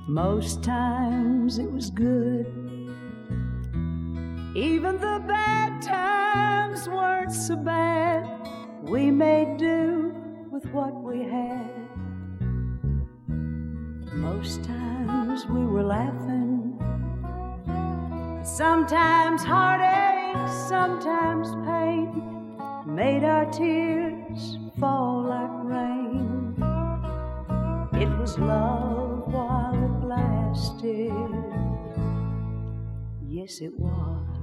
Most times it was good. Even the bad times weren't so bad. We made do with what we had. Most times we were laughing. Sometimes heartache, sometimes pain made our tears fall like rain. It was love while it lasted. Yes, it was.